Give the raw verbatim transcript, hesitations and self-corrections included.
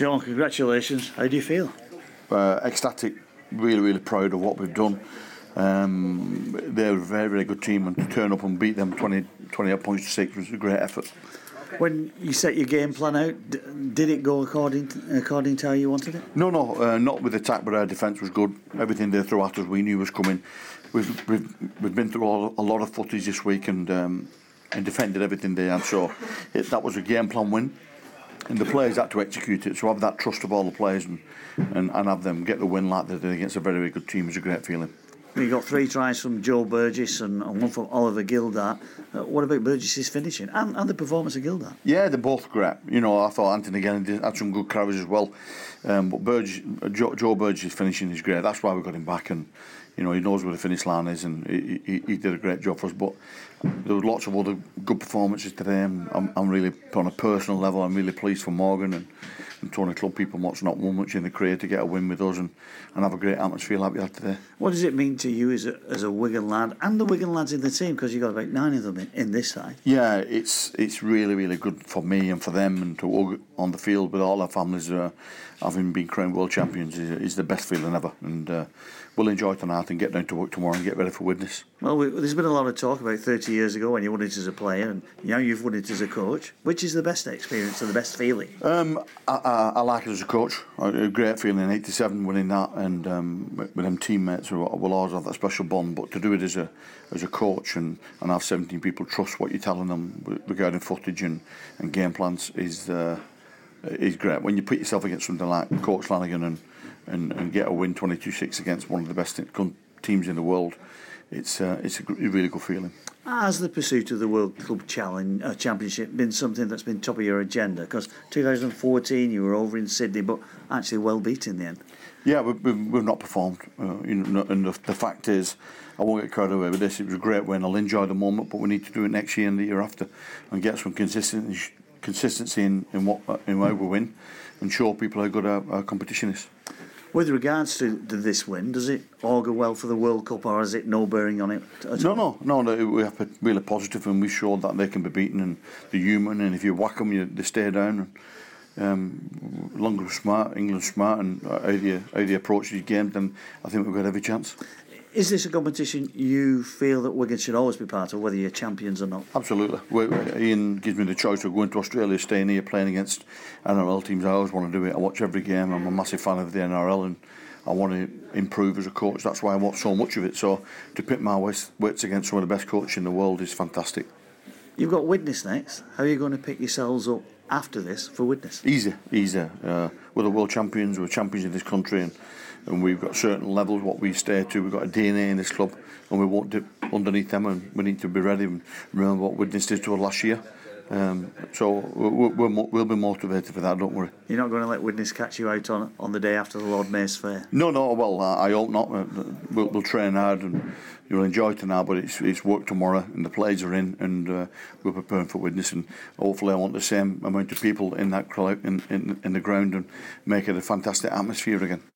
Sean, congratulations. How do you feel? Uh, ecstatic, really, really proud of what we've done. Um, they're a very, very good team, and to turn up and beat them twenty, twenty points to six was a great effort. When you set your game plan out, d- did it go according to, according to how you wanted it? No, no, uh, not with attack, but our defence was good. Everything they threw at us, we knew was coming. We've we've, we've been through all, a lot of footage this week and um, and defended everything they had. So it, that was a game plan win. And the players had to execute it, so have that trust of all the players and, and, and have them get the win like they did against a very, very good team is a great feeling. You got three tries from Joe Burgess and, and one from Oliver Gildart. Uh, what about Burgess's finishing and, and the performance of Gildart? Yeah, they're both great. You know, I thought Anthony again had some good carries as well. Um, but Burgess, Joe, Joe Burgess's finishing is great. That's why we got him back, and you know he knows where the finish line is, and he, he, he did a great job for us. But there was lots of other good performances today. And I'm, I'm really, on a personal level, I'm really pleased for Morgan and, and Tony Clubb people what's not won much in the career to get a win with us and, and have a great atmosphere like we had today. What does it mean to you as a, as a Wigan lad and the Wigan lads in the team, because you've got about nine of them in, in this side? Yeah, it's it's really, really good for me and for them, and to walk on the field with all our families uh, having been crowned world champions is, is the best feeling ever, and uh, we'll enjoy tonight and get down to work tomorrow and get ready for Widnes. Well, we, there's been a lot of talk about thirty years ago when you won it as a player, and now you've won it as a coach. Which is the best experience and the best feeling? Um, I, I, I like it as a coach. A great feeling in eighty-seven winning that, and um, with them teammates who will always have that special bond. But to do it as a as a coach and, and have seventeen people trust what you're telling them regarding footage and, and game plans is uh, is great. When you put yourself against something like Coach Flanagan and, and, and get a win twenty-two six against one of the best teams in the world, it's uh, it's a really good feeling. Has the pursuit of the World Club Challenge uh, Championship been something that's been top of your agenda? Because twenty fourteen you were over in Sydney, but actually well beat in the end. Yeah, we've, we've not performed, uh, you know, and the, the fact is, I won't get carried away with this. It was a great win. I'll enjoy the moment, but we need to do it next year and the year after, and get some consistency consistency in, in what in how we win, and show people how good our, our competition is. With regards to, to this win, does it augur well for the World Cup, or has it no bearing on it? No, no, no, no. We have to be really positive, and we showed that they can be beaten, and they're human, and if you whack them, you, they stay down. And, um, London was smart, England was smart, and how do you how do you approach these games? Then I think we've got every chance. Is this a competition you feel that Wigan should always be part of, whether you're champions or not? Absolutely. We, Ian gives me the choice of going to Australia, staying here, playing against N R L teams. I always want to do it. I watch every game. I'm a massive fan of the N R L, and I want to improve as a coach. That's why I watch so much of it. So to pit my weights against some of the best coaches in the world is fantastic. You've got Widnes next. How are you going to pick yourselves up after this for Widnes? Easy, easy. Uh, we're the world champions. We're champions in this country, and, and we've got certain levels what we stay to. We've got a D N A in this club, and we won't dip underneath them. And we need to be ready and remember what Widnes did to us last year. Um, so we're, we're, we'll be motivated for that. Don't worry. You're not going to let Widnes catch you out on on the day after the Lord Mayor's Fair? No, no. Well, I hope not. We'll, we'll train hard and you'll enjoy tonight. But it's it's work tomorrow, and the players are in, and uh, we're preparing for Widnes. And hopefully, I want the same amount of people in that crowd, in, in in the ground, and make it a fantastic atmosphere again.